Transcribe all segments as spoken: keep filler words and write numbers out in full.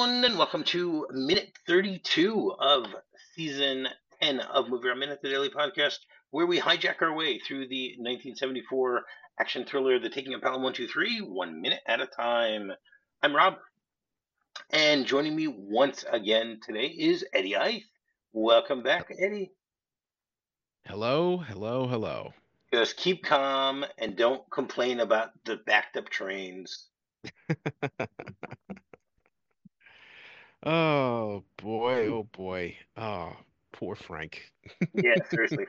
everyone, and welcome to minute thirty-two of season ten of Movie Around Minute, the daily podcast, where we hijack our way through the nineteen seventy-four action thriller The Taking of Pelham one two three, one minute at a time. I'm Rob, and joining me once again today is Eddie Ice. Welcome back, Eddie. Hello, hello, hello. Just keep calm and don't complain about the backed up trains. Oh boy, oh boy. Oh, poor Frank. Yeah, seriously.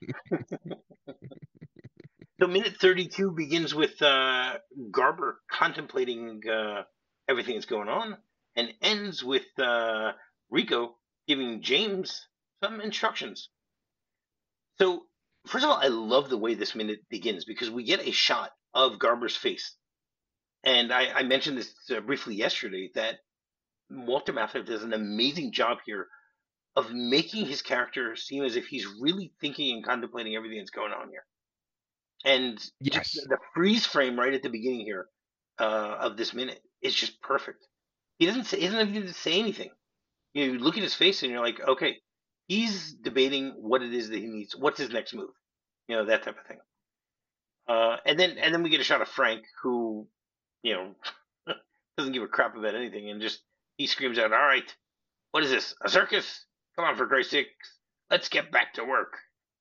So minute thirty-two begins with uh, Garber contemplating uh, everything that's going on and ends with uh, Rico giving James some instructions. So, first of all, I love the way this minute begins because we get a shot of Garber's face. And I, I mentioned this uh, briefly yesterday that Walter Matthau does an amazing job here of making his character seem as if he's really thinking and contemplating everything that's going on here. And just Yes. the freeze frame right at the beginning here uh, of this minute is just perfect. He doesn't say, he doesn't even say anything. You look at his face and you're like, okay, he's debating what it is that he needs. What's his next move? You know, that type of thing. Uh, and then and then we get a shot of Frank, who, you know, doesn't give a crap about anything, and just he screams out, "All right, what is this? A circus? Come on, for Christ's sakes, let's get back to work."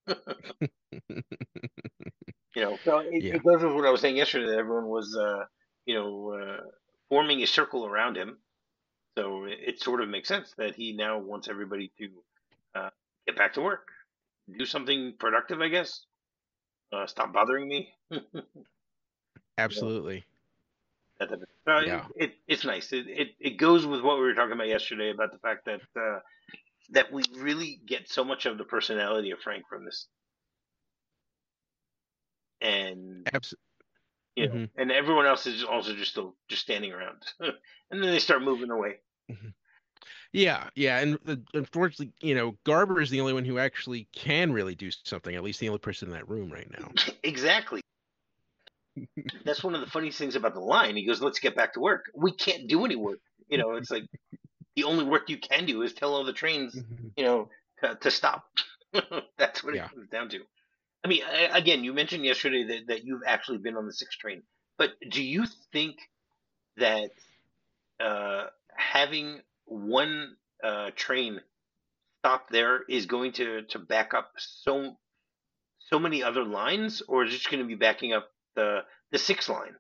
You know, so it, Yeah, it goes with what I was saying yesterday. That everyone was, uh, you know, uh, forming a circle around him. So it, it sort of makes sense that he now wants everybody to uh, get back to work, do something productive, I guess. Uh, stop bothering me. You know, absolutely. that type of, uh, it, Yeah. it, it's nice. It, it it goes with what we were talking about yesterday about the fact that uh, that we really get so much of the personality of Frank from this, and Abs you know, hmm and everyone else is also just still just standing around, and then they start moving away. hmm Yeah, yeah, and uh, unfortunately, you know, Garber is the only one who actually can really do something, at least the only person in that room right now. Exactly. That's one of the funniest things about the line. He goes, "Let's get back to work. We can't do any work." You know, it's like the only work you can do is tell all the trains, Mhm. you know, to, to stop. That's what it Yeah. comes down to. I mean, I, again, you mentioned yesterday that, that you've actually been on the six train, but do you think that uh, having one uh, train stop there is going to, to back up so so many other lines, or is it just going to be backing up the the six line?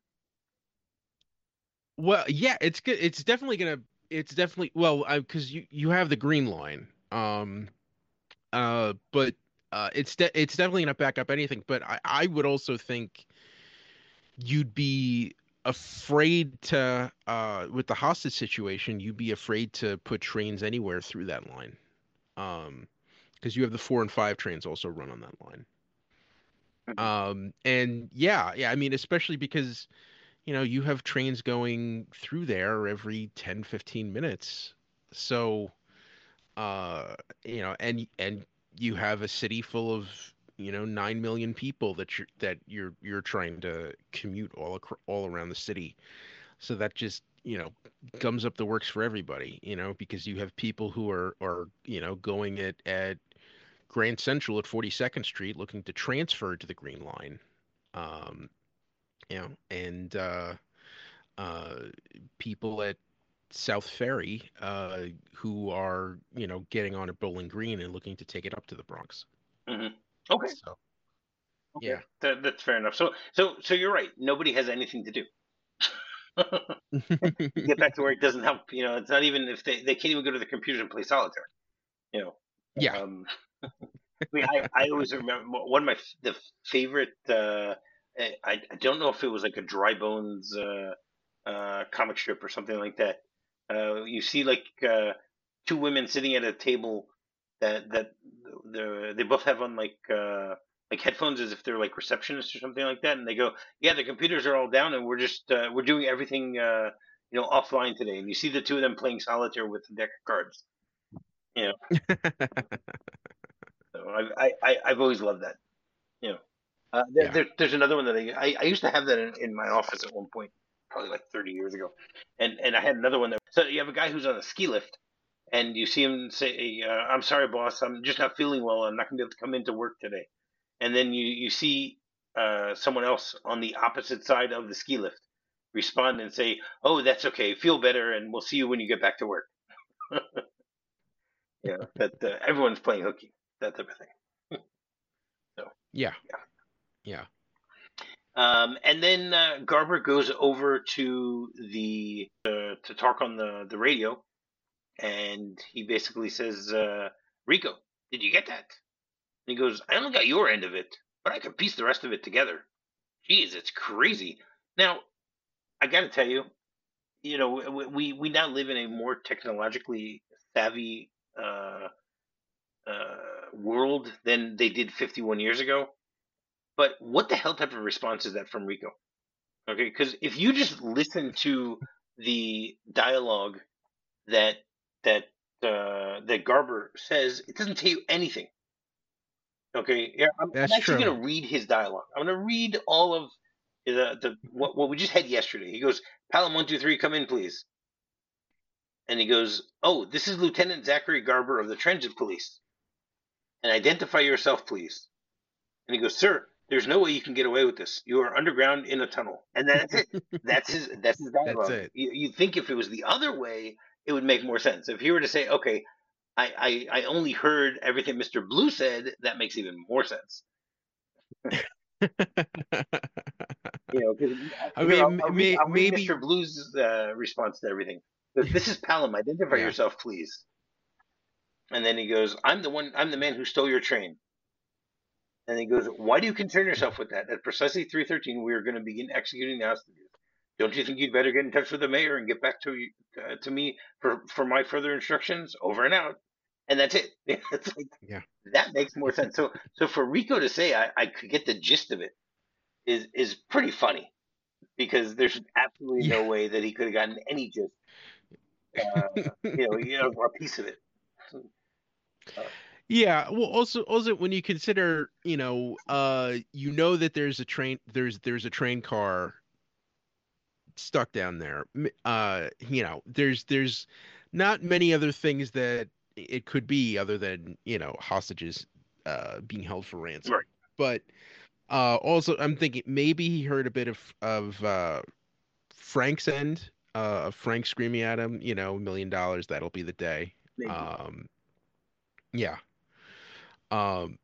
Well, yeah, it's good. It's definitely gonna. It's definitely well, because you you have the green line. Um. Uh. But uh, it's de it's definitely gonna back up anything. But I I would also think you'd be afraid to uh with the hostage situation, you'd be afraid to put trains anywhere through that line. Um, because you have the four and five trains also run on that line. Mhm. Um, and yeah, yeah, I mean, especially because, you know, you have trains going through there every ten fifteen minutes. So, uh, you know, and and you have a city full of, you know, nine million people that you're that you're you're trying to commute all acro all around the city. So that just, you know, gums up the works for everybody, you know, because you have people who are are, you know, going at at Grand Central at forty-second Street looking to transfer to the Green Line. Um, you know, and uh uh people at South Ferry uh who are, you know, getting on at Bowling Green and looking to take it up to the Bronx. Mhm. Okay, So, okay, yeah. that, that's fair enough. So, so, so you're right. Nobody has anything to do. Get back to work doesn't help. You know, it's not even if they they can't even go to the computer and play solitaire. You know, Yeah. um, I mean, I, I always remember one of my f- the favorite. Uh, I I don't know if it was like a Dry Bones uh, uh, comic strip or something like that. Uh, you see like uh, two women sitting at a table that that the they both have on like uh, like headphones as if they're like receptionists or something like that, and they go, "Yeah, the computers are all down, and we're just uh, we're doing everything uh, you know offline today." And you see the two of them playing solitaire with a deck of cards. You know, so I I I- I've always loved that. You know, uh, there, Yeah. there, there's another one that I, I I used to have that in, in my office at one point. probably like thirty years ago. And and I had another one that so you have a guy who's on a ski lift, and you see him say, uh, "I'm sorry, boss, I'm just not feeling well. I'm not going to be able to come into work today." And then you you see uh, someone else on the opposite side of the ski lift respond and say, "Oh, that's okay. Feel better, and we'll see you when you get back to work." Yeah, that uh, everyone's playing hooky, that type of thing. So Yeah. yeah. Yeah. Um, and then uh, Garber goes over to the uh, to talk on the the radio, and he basically says, uh, "Rico, did you get that?" And he goes, "I only got your end of it, but I could piece the rest of it together. Jeez, it's crazy." Now, I got to tell you, you know, we, we we now live in a more technologically savvy uh, uh, world than they did fifty-one years ago. But what the hell type of response is that from Rico? Okay, because if you just listen to the dialogue that that uh, that Garber says, it doesn't tell you anything. Okay, yeah, I'm, I'm That's actually true. going to read his dialogue. I'm going to read all of the the what what we just had yesterday. He goes, "Palom one two three, come in, please." And he goes, "Oh, this is Lieutenant Zachary Garber of the Transit Police. And identify yourself, please." And he goes, "Sir, there's no way you can get away with this. You are underground in a tunnel." And that's it. That's his. That's his That's dialogue. it. You, you think if it was the other way, it would make more sense. If he were to say, "Okay, I, I, I only heard everything Mister Blue said," that makes even more sense. You know, because I here I'll, mean, I'll read may, I'll read maybe. Mister Blue's uh, response to everything. But this is Palom. Identify Yeah. yourself, please. And then he goes, "I'm the one. I'm the man who stole your train." And he goes, "Why do you concern yourself with that? At precisely three thirteen, we are going to begin executing the hostages. Don't you think you'd better get in touch with the mayor and get back to uh, to me for, for my further instructions? Over and out." And that's it. It's like Yeah. that makes more sense. So so for Rico to say I, I could get the gist of it is is pretty funny because there's absolutely Yeah. no way that he could have gotten any gist, uh, you know, you know, or a piece of it. Uh, Yeah, well, also, also when you consider, you know, uh, you know that there's a train, there's there's a train car stuck down there. M- Uh, you know, there's there's not many other things that it could be other than, you know, hostages uh being held for ransom. right. But uh also I'm thinking maybe he heard a bit of of uh Frank's end, uh of Frank screaming at him, you know, million dollars, that'll be the day. Maybe. Um, yeah. Um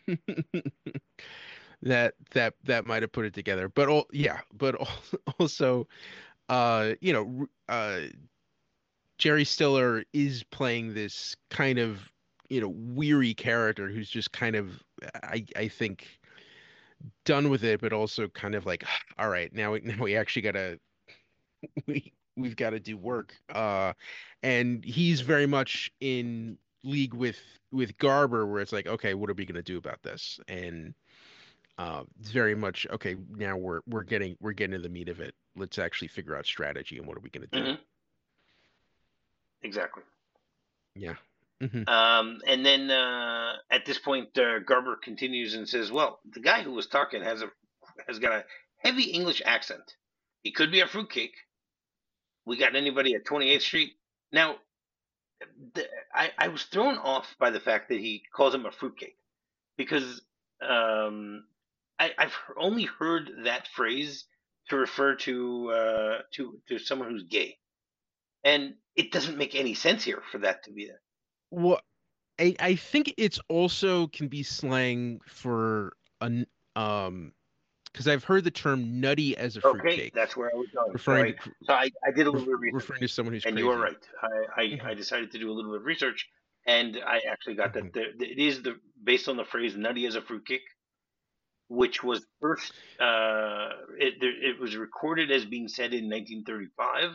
that that that might have put it together. But all yeah, but al- also uh you know uh Jerry Stiller is playing this kind of, you know, weary character who's just kind of, I I think, done with it, but also kind of like, all right, now we now we actually gotta we we've got to do work. Uh, and he's very much in league with with Garber, where it's like, okay, what are we gonna do about this? And uh, it's very much okay. Now we're we're getting we're getting to the meat of it. Let's actually figure out strategy and what are we gonna do? Hmm. Exactly. Yeah. Hmm. Um, and then uh, at this point, uh, Garber continues and says, "Well, the guy who was talking has a has got a heavy English accent. He could be a fruitcake. We got anybody at twenty-eighth Street?" Now, the, I, I was thrown off by the fact that he calls him a fruitcake because um, I, I've only heard that phrase to refer to uh, to to someone who's gay, and it doesn't make any sense here for that to be there. Well, I I think it's also can be slang for an um because I've heard the term nutty as a Okay, fruitcake, that's where I was going. So referring I, to so I, I did a little ref- bit of research, referring to someone who's and you are crazy. right. I, I, I Hmm. decided to do a little bit of research, and I actually got that Hmm. there, it is the based on the phrase "nutty as a fruitcake," which was first uh, it, it was recorded as being said in nineteen thirty-five,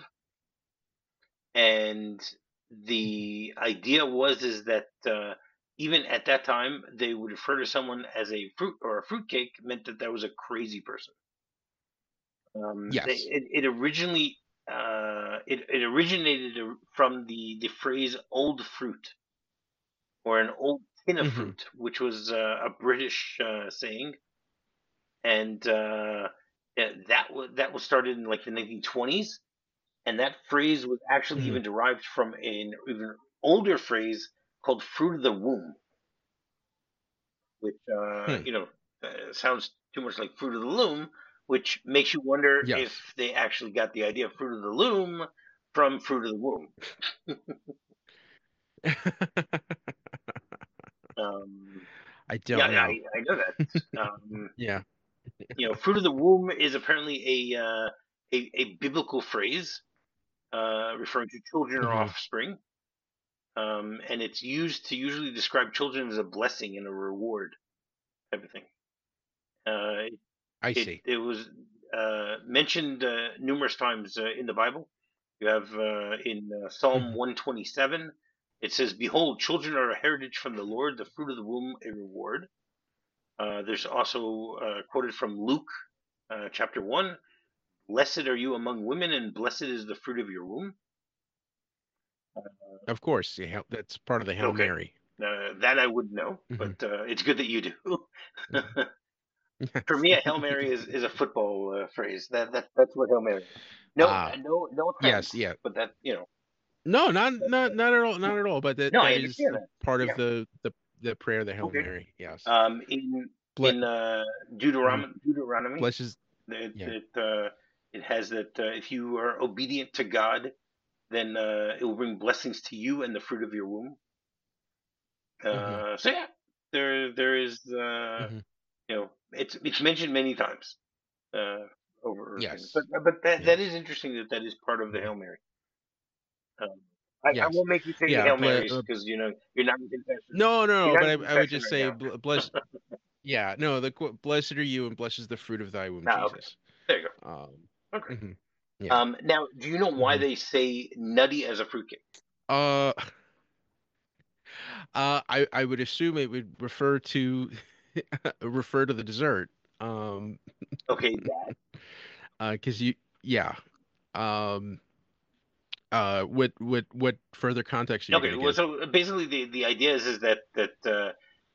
and the idea was is that uh, even at that time they would refer to someone as a fruit or a fruitcake meant that that was a crazy person. Um, they, Yes. it, it originally uh, it, it originated from the the phrase "old fruit" or an old tin of Hmm. fruit, which was uh, a British uh, saying, and uh, Uh, that was that was started in like the nineteen twenties, and that phrase was actually Mhm. even derived from an even older phrase called "fruit of the womb," which uh, Hmm. you know uh, sounds too much like "fruit of the loom," which makes you wonder Yes. if they actually got the idea of "fruit of the loom" from "fruit of the womb." Um, I yeah, don't know. I, I know that. Um, Yeah. you know, "fruit of the womb" is apparently a uh, a, a biblical phrase uh, referring to children or Hmm. offspring. Um, and it's used to usually describe children as a blessing and a reward type of thing. Uh, I it see. it was uh, mentioned uh, numerous times uh, in the Bible. You have uh, in uh, Psalm Hmm. one twenty-seven, it says, "Behold, children are a heritage from the Lord; the fruit of the womb a reward." Uh, there's also uh, quoted from Luke uh, chapter one, "Blessed are you among women, and blessed is the fruit of your womb." Of course. Yeah, that's part of the Hail Okay, Mary. uh, that I wouldn't know, Hmm. but uh, it's good that you do. Hmm. For me, a Hail Mary is, is a football uh, phrase. That that that's what Hail Mary is. No, Ah, no, no yes, offense, yeah. but that you know, No, not that, not that, not at all, not at all. But that no, I that is understand a that. part of Yeah, the the the prayer, the Hail okay. Mary. Yes. Um, in Ble- in uh, mhm. Deuteronomy, Deuteronomy, Blesses. it Yeah. it, uh, it has that uh, if you are obedient to God, then uh, it will bring blessings to you and the fruit of your womb. Hmm. Uh, so yeah, there there is uh, Hmm. you know it's it's mentioned many times uh, over things, but Yes. but that that is Yes. interesting that that is part of the Mhm. Hail Mary. Um, I, I Yes. won't make you say the Yeah. Hail Ble- Marys uh, because you know you're not in confession. no, no, You're no. not But in I, I would confession just right say, now. bl- bless. Yeah. No. The qu- blessed are you, and blessed is the fruit of thy womb, Ah, okay. Jesus. There you Um. go. Okay. Mhm. Yeah. Um, now, do you know why Hmm. they say nutty as a fruitcake? Uh. Uh. I I would assume it would refer to refer to the dessert. Um. Okay, that. Uh. Because you. Yeah. Um. Uh. What what what further context are you going Okay, to well, give? so basically the, the idea is is that that uh,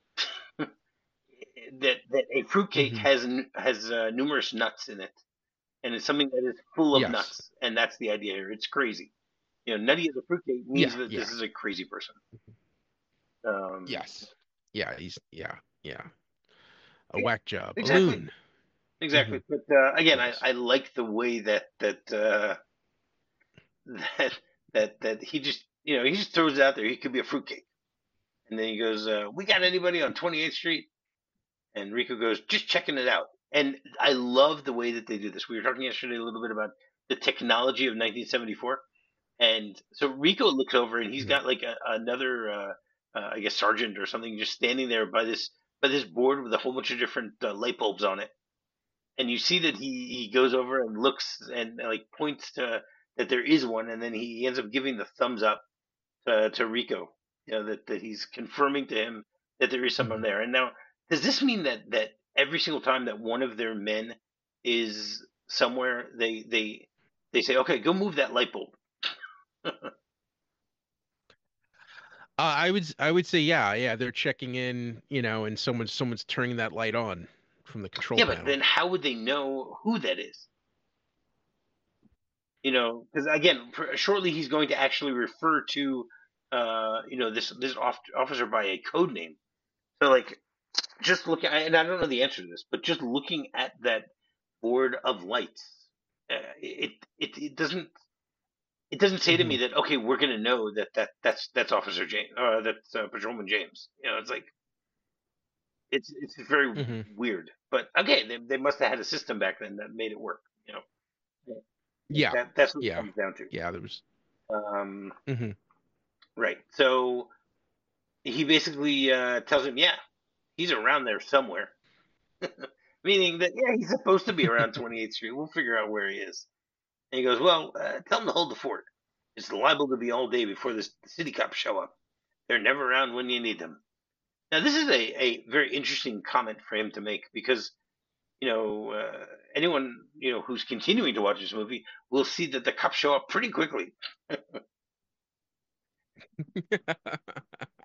that that a fruitcake Hmm. has n- has uh, numerous nuts in it, and it's something that is full of Yes. nuts, and that's the idea here. It's crazy. You know, nutty as a fruitcake means Yeah. that this Yeah. is a crazy person. Um, Yes. Yeah. He's. Yeah. Yeah. A yeah, whack job. A exactly. loon. Hmm. Exactly. But uh, again, I, Yes. I like the way that that uh, that that that he just you know he just throws it out there. He could be a fruitcake, and then he goes, uh, "We got anybody on twenty-eighth Street?" And Rico goes, "Just checking it out." And I love the way that they do this. We were talking yesterday a little bit about the technology of nineteen seventy-four, and so Rico looks over and he's Mhm. got like a, another, uh, uh, I guess, sergeant or something, just standing there by this by this board with a whole bunch of different uh, light bulbs on it, and you see that he he goes over and looks and uh, like points to that there is one, and then he ends up giving the thumbs up to, to Rico. You know that that he's confirming to him that there is someone Mhm. there. And now, does this mean that that every single time that one of their men is somewhere, they they they say, "Okay, go move that light bulb." Uh, I would I would say yeah, yeah, they're checking in, you know, and someone's someone's turning that light on from the control Yeah, but panel. then how would they know who that is? You know, because again, for, shortly he's going to actually refer to, uh, you know, this this off, officer by a code name. So like, just looking, and I don't know the answer to this, but just looking at that board of lights, uh, it, it it doesn't it doesn't say to me Hmm. that okay, we're gonna know that that that's that's Officer James, uh, that's uh, Patrolman James. You know, it's like it's it's very Hmm. weird. But again, they, they must have had a system back then that made it work. You know, Yeah, that that's what it yeah, comes down to. yeah. There was. Um, Hmm. right. So he basically uh, tells him, yeah, he's around there somewhere. Meaning that yeah, he's supposed to be around twenty-eighth Street. We'll figure out where he is. And he goes, well, uh, tell him to hold the fort. It's liable to be all day before the city cops show up. They're never around when you need them. Now, this is a, a very interesting comment for him to make because, you know, uh, anyone, you know, who's continuing to watch this movie will see that the cops show up pretty quickly.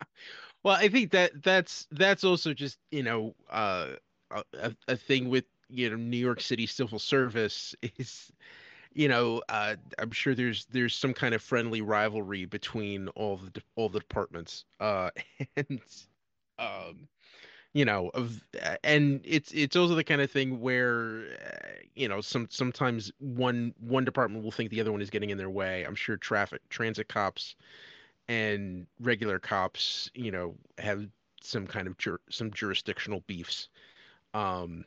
Well, I think that that's that's also just, you know, uh, a, a a thing with you know, New York City civil service is, you know, uh, I'm sure there's there's some kind of friendly rivalry between all the de- all the departments, uh, and um, you know, of and it's it's also the kind of thing where, uh, you know, some sometimes one one department will think the other one is getting in their way. I'm sure traffic transit cops and regular cops, you know, have some kind of jur some jurisdictional beefs. Um,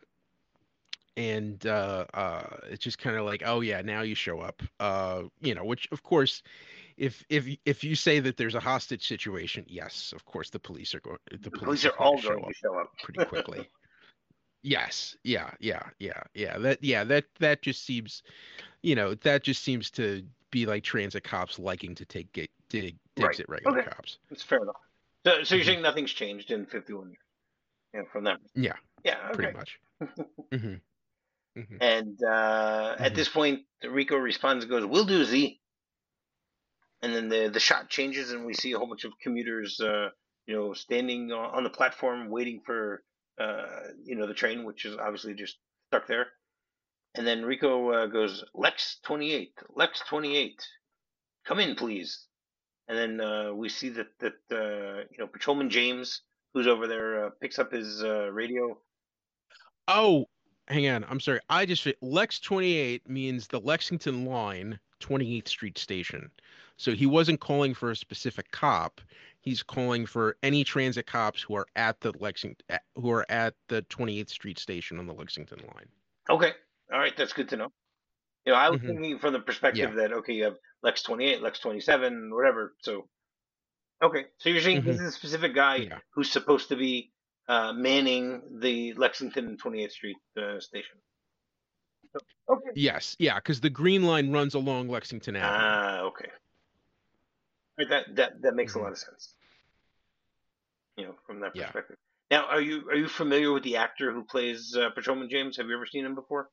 and uh, uh, it's just kind of like, oh yeah, now you show up. Uh, you know, which of course, if if if you say that there's a hostage situation, yes, of course the police are going the The police police are are going to all show going to up show pretty up. quickly. Yes, yeah, yeah, yeah, yeah. That yeah, that that just seems, you know, that just seems to be like transit cops liking to take get, dig Right. digs at regular Okay. cops. That's fair enough. So, so you're Hmm. saying nothing's changed in fifty-one years, you know, from that perspective. Yeah, Yeah. pretty Okay. much. Hmm. Hmm. And uh, at Hmm. this point, Rico responds and goes, "We'll do, Z." And then the the shot changes, and we see a whole bunch of commuters, uh, you know, standing on on the platform waiting for, uh, you know, the train, which is obviously just stuck there. And then Rico uh, goes, "Lex twenty-eight, Lex twenty-eight, come in, please." And then uh, we see that that uh, you know, Patrolman James, who's over there, uh, picks up his uh, radio. Oh, hang on. I'm sorry. I just Lex twenty-eight means the Lexington line, twenty-eighth Street station. So he wasn't calling for a specific cop. He's calling for any transit cops who are at the Lexington who are at the twenty-eighth Street station on the Lexington line. Okay, all right, that's good to know. You know, I was Hmm. thinking from the Yeah. perspective that okay, you have Lex twenty-eight, Lex twenty-seven, whatever. So okay, so you're saying this Hmm. is a specific guy Yeah. who's supposed to be uh, manning the Lexington twenty-eighth Street uh, station. So, okay. Yes. Yeah, because the Green Line runs along Lexington Avenue. Ah, okay. Right, that that that makes a Hmm. lot of sense. You know, from that Yeah. perspective. Now, are you are you familiar with the actor who plays uh, Patrolman James? Have you ever seen him before?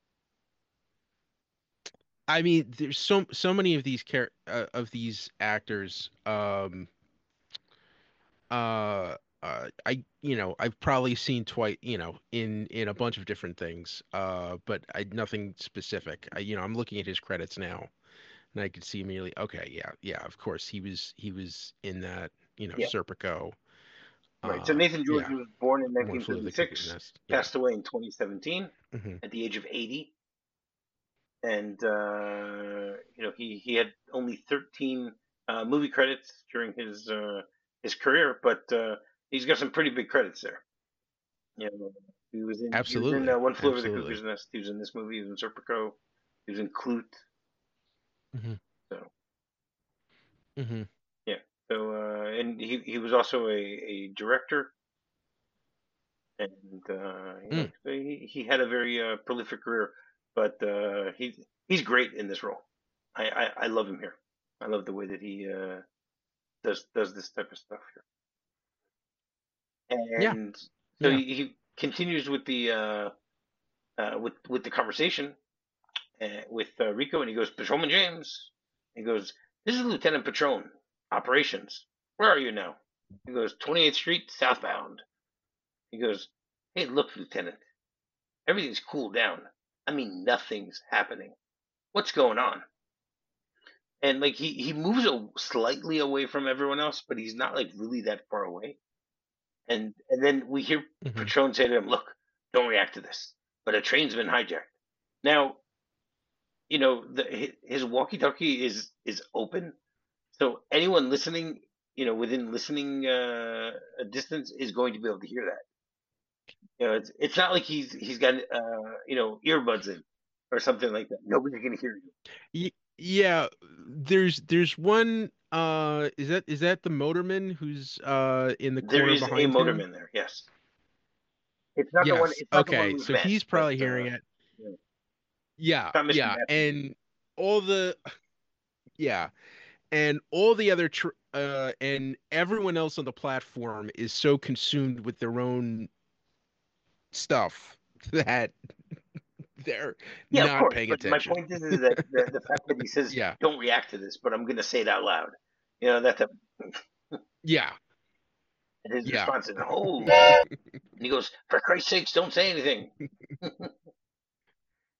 I mean, there's so so many of these char uh, of these actors. Um, uh, uh, I you know I've probably seen twice, you know, in in a bunch of different things. Uh, but I nothing specific. I you know I'm looking at his credits now, and I could see immediately. Okay, yeah, yeah. Of course, he was he was in that. You know, Yeah. Serpico. Right. So Uh, Nathan George yeah, was born in One Flew Over the Cuckoo's nineteen thirty-six, Nest. Yeah. passed away in twenty seventeen Hmm. at the age of eighty, and uh, you know he he had only thirteen uh, movie credits during his uh, his career, but uh, he's got some pretty big credits there. You know, he was in he was in uh, Absolutely, One Flew Over the absolutely. Cuckoo's Nest. He was in this movie. He was in Serpico. He was in Clute. Hmm. So Hmm. yeah. So uh, and he he was also a, a director, and uh, you know Mm. so he he had a very uh, prolific career, but uh, he he's great in this role. I, I I love him here. I love the way that he uh, does does this type of stuff here, Yeah, and so yeah. he, he continues with the uh, uh, with with the conversation uh, with uh, Rico, and he goes, "Patrolman James." He goes, "This is Lieutenant Patron, operations. Where are you now?" He goes, "twenty-eighth Street, southbound." He goes, "Hey, look, Lieutenant, everything's cooled down. I mean, nothing's happening. What's going on?" And like he he moves a, slightly away from everyone else, but he's not like really that far away. And and then we hear Hmm. Patron say to him, "Look, don't react to this, but a train's been hijacked." Now, you know, the, his walkie-talkie is is open, so anyone listening, you know, within listening uh, distance is going to be able to hear that. You know, it's it's not like he's he's got uh, you know earbuds in or something like that. Nobody's gonna hear you. Y yeah, there's there's one uh is that is that the motorman who's uh in the There corner is a behind him? motorman there. Yes, it's not the one. Yes. It's not the one Okay. we've So met, he's but probably uh, hearing it. you know, Yeah, it's not mister yeah. Matthews. And all the yeah, and all the other tr uh and everyone else on the platform is so consumed with their own stuff that they're Yeah, of not course. paying But my attention. point is, is that the, the fact that he says, Yeah. "Don't react to this," but I'm going to say it out loud. You know, that's a Yeah. and his Yeah. response is, "Oh," and he goes, "For Christ's sakes, don't say anything."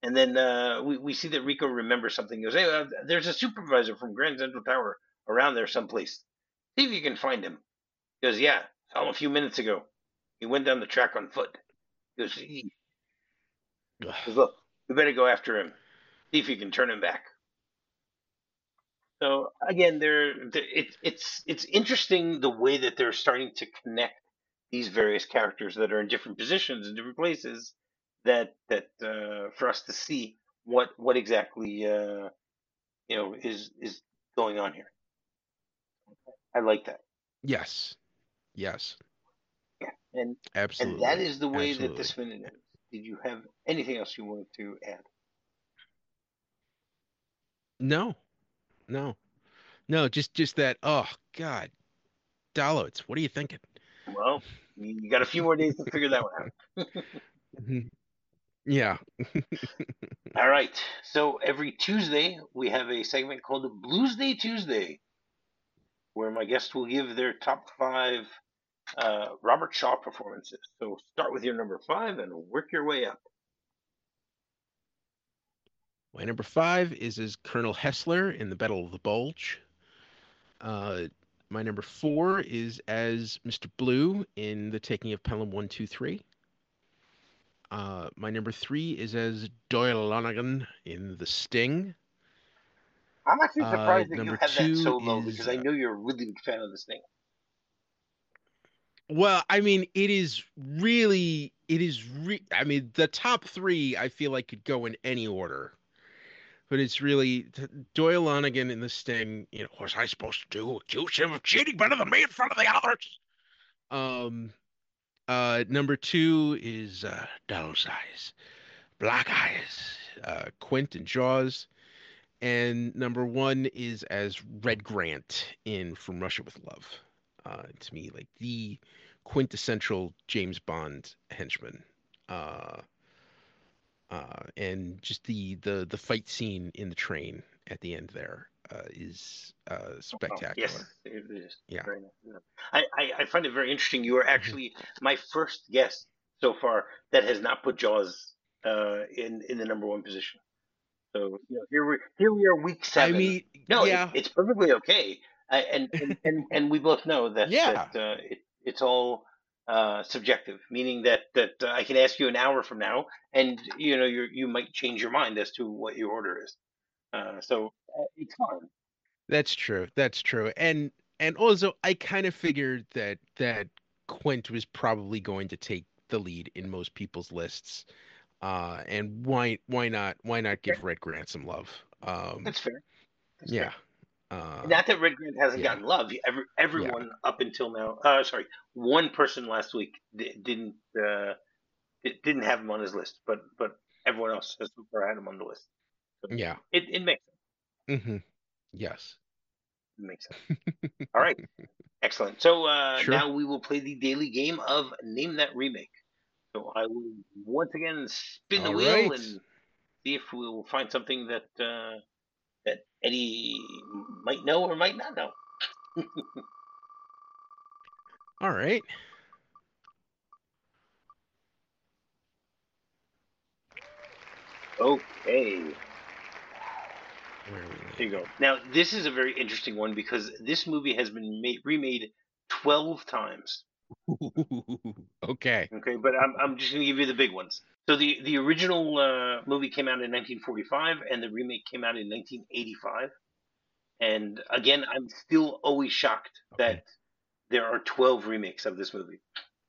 And then uh, we we see that Rico remembers something. He goes, "Hey, uh, there's a supervisor from Grand Central Tower around there someplace. See if you can find him." He goes, "Yeah, saw him a few minutes ago. He went down the track on foot." He goes, he goes, "Look, we better go after him. See if you can turn him back." So again, there it, it's it's interesting the way that they're starting to connect these various characters that are in different positions in different places. That that uh, for us to see what what exactly uh, you know is is going on here. I like that. Yes. Yes. Yeah, and and that Absolutely. is the way that Absolutely. this minute ends. Did you have anything else you wanted to add? No. No. No, just just that. Oh God, Dalowitz, what are you thinking? Well, you got a few more days to figure that one out. Mhm. Yeah. All right. So every Tuesday we have a segment called Blues Day Tuesday, where my guests will give their top five uh, Robert Shaw performances. So start with your number five and work your way up. My number five is as Colonel Hessler in the Battle of the Bulge. Uh, my number four is as Mister Blue in The Taking of Pelham one two three. Uh, my number three is as Doyle Lonergan in The Sting. I'm actually Uh, surprised that you number have that two so low because is I uh, know you're a really big fan of this thing. well, I mean, it is really, it is re I mean, the top three I feel like could go in any order, but it's really Doyle Lonergan in The Sting. You know, what was I supposed to do? Accuse him of cheating better than me in front of the others? Um, uh, number two is uh, Doll's Eyes, Black Eyes, uh, Quint and Jaws. And number one is as Red Grant in From Russia with Love. Uh, to me, like the quintessential James Bond henchman. Uh, uh, and just the, the the fight scene in the train at the end there uh, is uh, Oh, yes, spectacular. it is Yeah. very nice. Yeah. I, I, I find it very interesting. You are Mhm. actually my first guest so far that has not put Jaws uh, in in the number one position. So you know, here we here we are, week I seven. mean, No, it, yeah, it's perfectly okay, I, and, and and and we both know that that yeah, uh, it, it's all uh, subjective, meaning that that uh, I can ask you an hour from now, and you know you you might change your mind as to what your order is. Uh, so uh, it's fine. that's true. That's true. And and also, I kind of figured that that Quint was probably going to take the lead in most people's lists. Uh, and why why not why not Okay, give Red Grant some love? Um, that's fair. That's yeah. fair. Uh, Not that Red Grant hasn't yeah. gotten love. Every, Yeah. everyone up until now. Uh, sorry, one person last week di- didn't uh, di- didn't have him on his list, but but everyone else has so far had him on the list. So Yeah. it, it makes sense. Hmm. Yes. It makes sense. All right, excellent. So uh, Sure. now we will play the daily game of Name That Remake. So I will once again spin the All wheel right. and see if we will find something that uh, that Eddie might know or might not know. All right. Okay. Where are we There you landing? go. Now, this is a very interesting one because this movie has been made, remade twelve times. Okay. Okay, but I'm, I'm just going to give you the big ones. So the, the original uh, movie came out in nineteen forty-five and the remake came out in nineteen eighty-five. And again, I'm still always shocked Okay. that there are twelve remakes of this movie.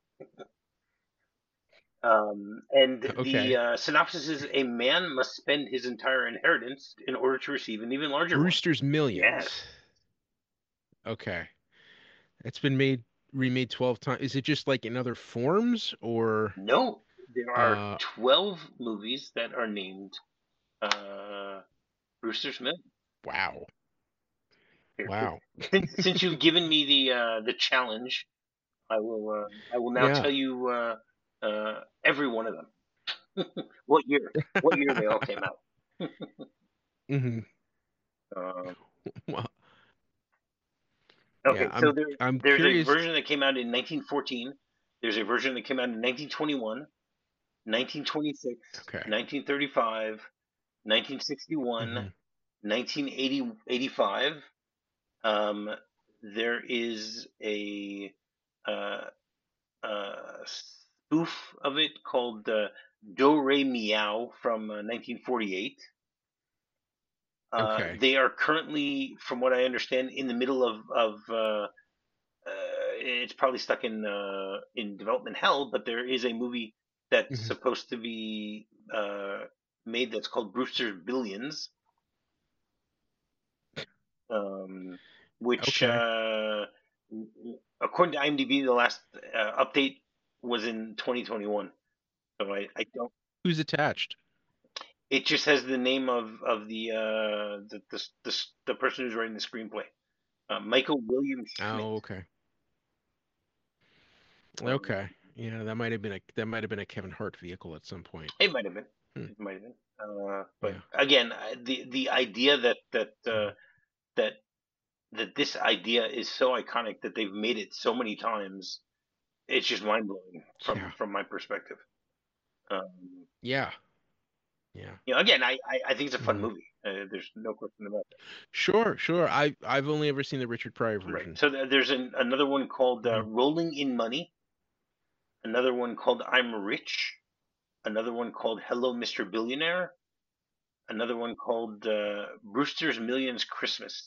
Um, and the Okay. uh, synopsis is a man must spend his entire inheritance in order to receive an even larger one. Brewster's Yes. Millions. Okay. It's been made remade twelve times. Is it just like in other forms or No, there are uh twelve movies that are named uh, Brewster Smith. wow. Here, Wow. since, since you've given me the uh, the challenge, I will uh, I will now Yeah. tell you uh, uh, every one of them. What year? What year they all came out? Hmm. Um, Well, yeah, okay, so I'm there I'm there's a curious. version that came out in nineteen fourteen. There's a version that came out in nineteen twenty-one, nineteen twenty-six, Okay. nineteen thirty-five, nineteen sixty-one, Mm-hmm. nineteen eighty-eighty-five. Um, there is a uh, uh, spoof of it called uh, Do Re Meow from uh, nineteen forty-eight. Uh, Okay. they are currently, from what I understand, in the middle of of uh, uh, it's probably stuck in uh, in development hell. But there is a movie that's Mm-hmm. supposed to be uh, made that's called Brewster's Billions, um, which, Okay. uh, according to IMDb, the last uh, update was in twenty twenty-one. So I, I don't. Who's attached? It just has the name of of the uh, the, the the the person who's writing the screenplay, uh, Michael William Schmidt. Oh, okay. Um, Okay. Yeah, that might have been a that might have been a Kevin Hart vehicle at some point. it might have been. Hmm. It might have been. Uh, but Yeah. again, I- the the idea that that uh, Mhm. that that this idea is so iconic that they've made it so many times, it's just mind blowing from Yeah. from my perspective. Um, Yeah. Yeah. you know, again, I, I, I think it's a fun Hmm. movie. Uh, there's no question about that. Sure, sure. I I've only ever seen the Richard Pryor Right. version. So th- there's an, another one called uh, Hmm. Rolling in Money. Another one called I'm Rich. Another one called Hello, Mister Billionaire. Another one called uh, Brewster's Millions Christmas.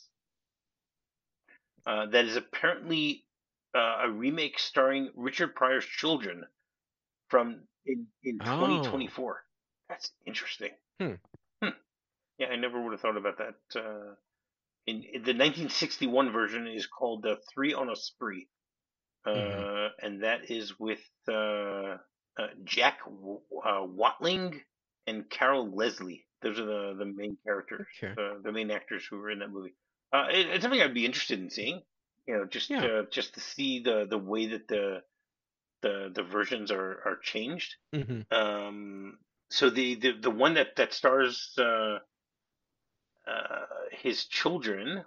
Uh, that is apparently uh, a remake starring Richard Pryor's children from in in Oh. twenty twenty-four. That's interesting. Hmm. Hmm. Yeah, I never would have thought about that. Uh, in, in the nineteen sixty-one version is called uh, Three on a Spree, Hmm. uh, and that is with uh, uh, Jack uh, Watling and Carol Leslie. Those are the, the main characters, Okay. uh, the main actors who were in that movie. Uh, it, it's something I'd be interested in seeing. You know, just Yeah. uh, just to see the, the way that the the the versions are are changed. Hmm. Um, so the, the the one that that stars uh, uh, his children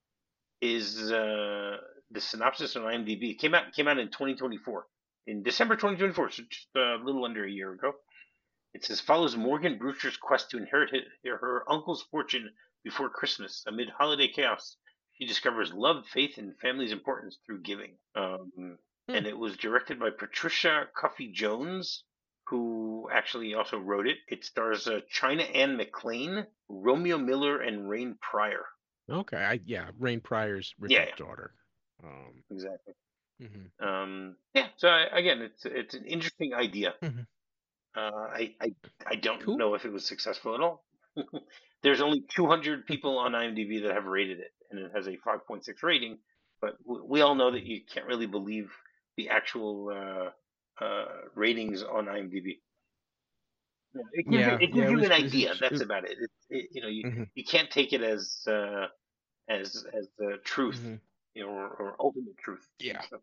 is uh, the synopsis on IMDb. It came out came out in twenty twenty-four, in December twenty twenty-four, so just a little under a year ago. It says follows Morgan Brewster's quest to inherit her, her uncle's fortune before Christmas. Amid holiday chaos, she discovers love, faith, and family's importance through giving. Um, Hmm. and it was directed by Patricia Cuffy Jones, who actually also wrote it. It stars uh, China Ann McClain, Romeo Miller, and Rain Pryor. Okay. I yeah, Rain Pryor's Yeah, Richard's yeah, daughter. Um. exactly. Hmm. Um, yeah, so I, again, it's it's an interesting idea. Hmm. Uh, I, I I don't Cool. know if it was successful at all. There's only two hundred people on IMDb that have rated it, and it has a five point six rating. But w- we all know that you can't really believe the actual uh, uh, ratings on IMDb. Yeah, it gives you Yeah. it Yeah. gives It you was. an It was, idea. That's it, about it. It, it you know you, hmm. you can't take it as uh, as as the truth, Hmm. you know, or, or ultimate truth and Yeah. stuff.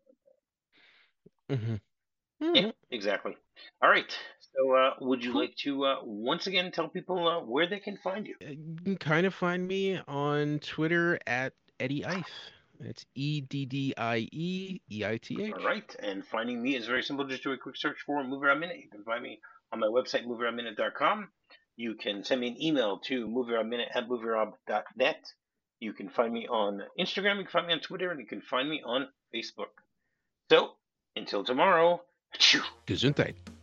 Hmm. Yeah, Hmm. exactly. All right. So, uh, would you Cool. like to uh, once again tell people uh, where they can find you? Uh, You can kind of find me on Twitter at Eddie Eith. It's E D D I E E I T All H. right. And finding me is very simple. Just do a quick search for Movie Round Minute. You can find me on my website, movie round minute dot com. You can send me an email to movieroundminute at movierob dot net. You can find me on Instagram. You can find me on Twitter, and you can find me on Facebook. So, until tomorrow. Achoo. Gesundheit.